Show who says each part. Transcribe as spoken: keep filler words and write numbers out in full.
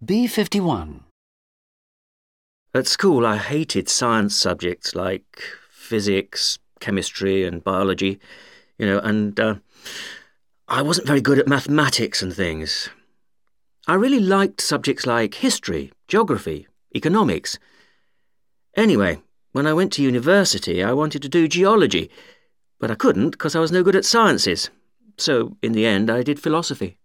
Speaker 1: B fifty-one.
Speaker 2: At school, I hated science subjects like physics, chemistry and biology, you know, and uh, I wasn't very good at mathematics and things. I really liked subjects like history, geography, economics. Anyway, when I went to university, I wanted to do geology, but I couldn't because I was no good at sciences. So, in the end, I did philosophy.